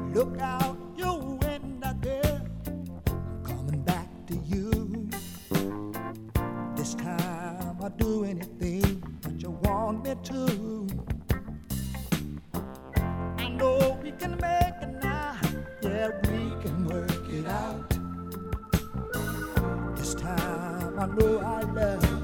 Look out your window, girl. I'm coming back to you. This time I'll do anything that you want me to. I know we can make it now. Yeah, we can work it out. This time I know I love you.